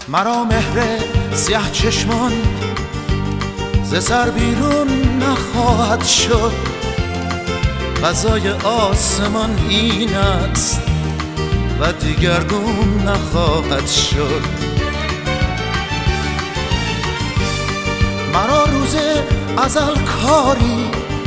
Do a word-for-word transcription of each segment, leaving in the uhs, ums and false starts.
مرا مهر سیاه چشمان ز سر بیرون نخواهد شد. قضای آسمان این است و دیگرگون نخواهد شد. مرا روز ازل کاری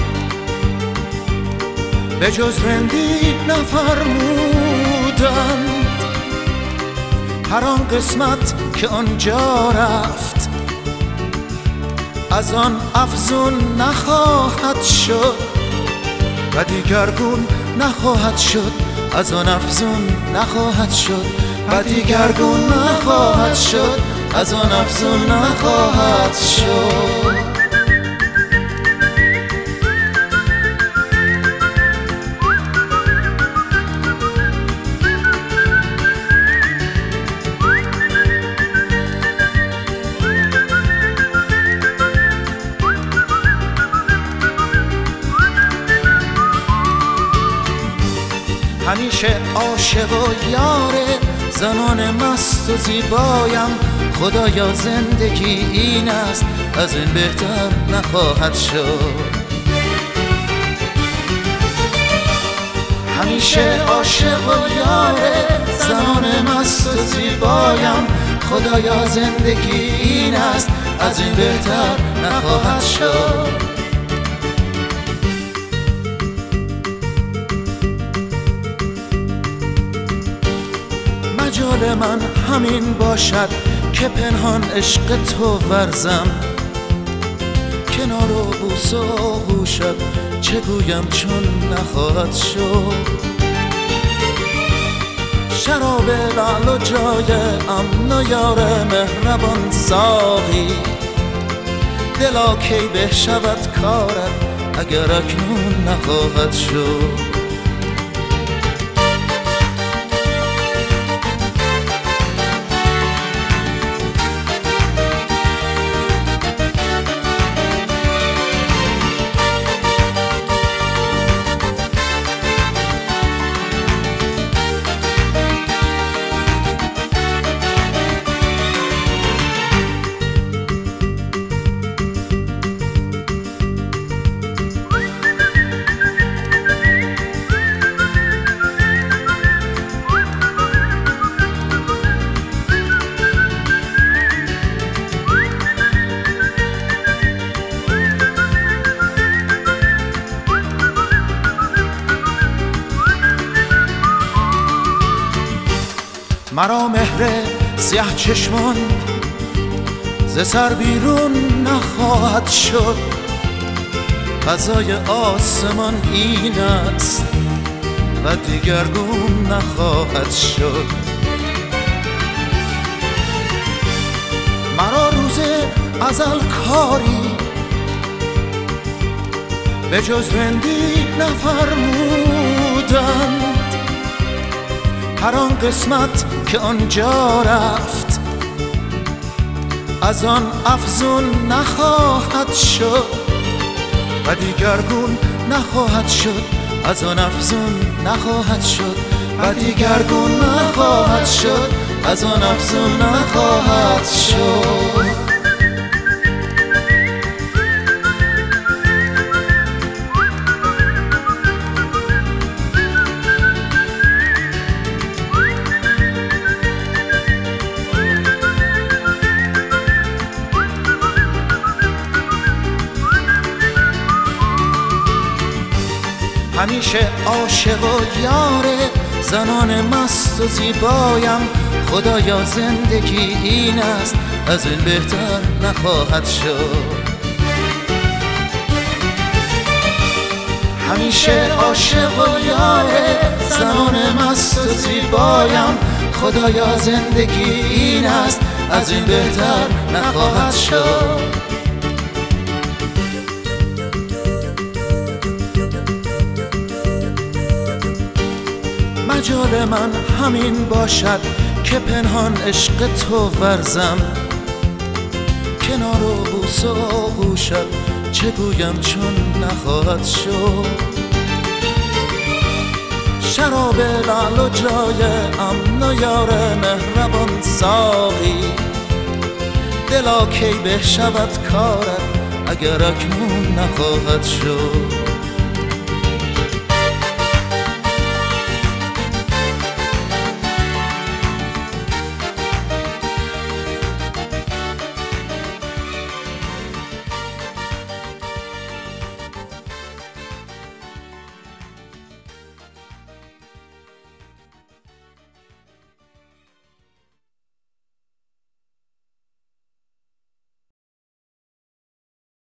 به جز رندی نفرمودند. هر آن قسمت که آنجا رفت از آن افزون نخواهد شد و دیگرگون نخواهد شد. از آن افزون نخواهد شد و دیگرگون نخواهد شد. از آن افزون نخواهد شد. همیشه عاشق و یار زنان مست و زیبایم. خدایا زندگی این است از این بهتر نخواهد شد. همیشه عاشق و یار زنان مست و زیبایم. خدایا زندگی این است از این بهتر نخواهد شد. مجال من همین باشد که پنهان عشق تو ورزم. کنار و بوس و آغوشت چه گویم چون نخواهد شد. شراب لعل و جای امن و یار مهربان ساقی. دلا کی به شود کارت اگر اکنون نخواهد شد. مرا مهر سیاه چشمان ز سر بیرون نخواهد شد. قضای آسمان این است و دیگرگون نخواهد شد. مرا روز ازل کاری به جز رندی نفرمودند. هر آن قسمت که آنجا رفت از آن افزون نخواهد شد و دیگرگون نخواهد شد. از آن افزون نخواهد شد و دیگرگون نخواهد شد. از آن افزون نخواهد شد. همیشه عاشق و یار زنان مست و زیبایم. خدایا زندگی این است از این بهتر نخواهد شد. همیشه عاشق و یار زنان مست و زیبایم. خدایا زندگی این است از این بهتر نخواهد شد. مجال من همین باشد که پنهان عشق تو ورزم. کنار و بوس و آغوشت چه گویم چون نخواهد شد. شراب لعل و جای امن و یار مهربان ساقی. دلا کی به شود کارت اگر اکنون نخواهد شد.